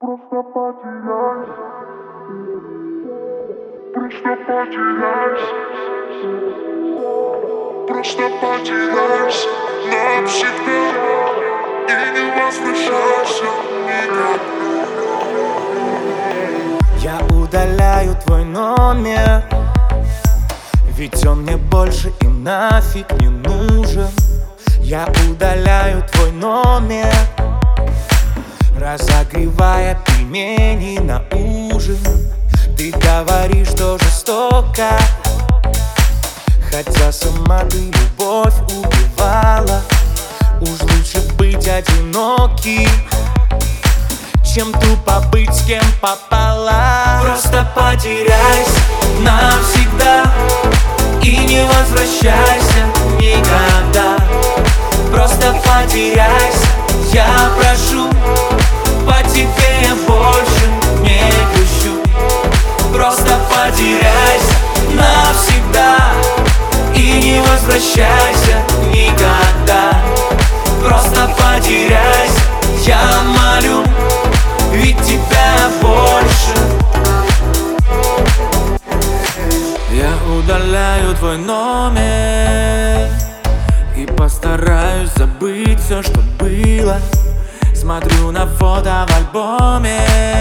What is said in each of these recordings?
Просто потеряйся. Просто потеряйся. Просто потеряйся навсегда и не возвращайся никогда. Я удаляю твой номер, ведь он мне больше и нафиг не нужен. Я удаляю твой номер, разогревая пельмени на ужин. Ты говоришь, что жестоко, хотя сама ты любовь убивала. Уж лучше быть одиноким, чем тупо быть с кем попала. Просто потеряйся навсегда и не возвращайся никогда. Просто потеряйся, я прошу, по тебе я больше не грущу. Просто потеряйся навсегда и не возвращайся никогда. Просто потеряйся, я молю, ведь тебя больше. Я удаляю твой номер и постараюсь забыть все, что было. Смотрю на фото в альбоме.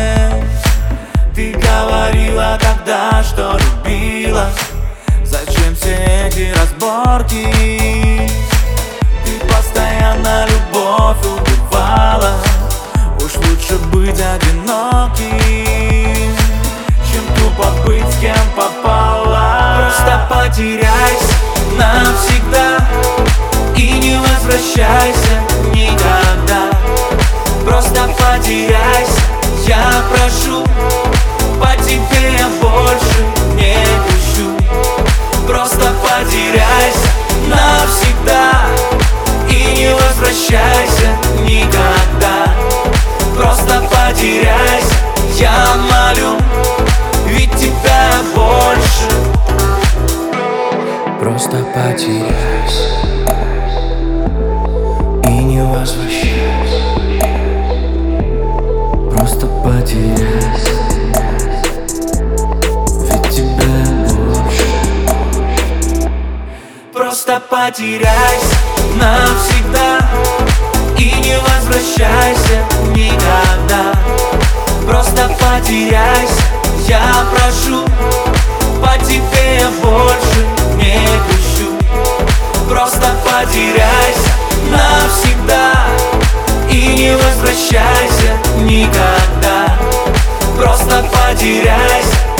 Ты говорила тогда, что любила. Зачем все эти разборки? Ты постоянно любовь убивала. Уж лучше быть одиноким, чем тупо быть с кем попала. Просто потеряйся навсегда и не возвращайся никогда. Просто потеряйся, я прошу, по тебе я больше не грущу. Просто потеряйся навсегда и не возвращайся никогда. Просто потеряйся, я молю, ведь тебя больше. Просто потеряйся и не возвращайся. Просто потеряйся, ведь тебя больше. Просто потеряйся навсегда и не возвращайся никогда. Просто потеряйся, я прошу, по тебе я больше не грущу. Просто потеряйся навсегда и не возвращайся никогда. Просто потеряйся,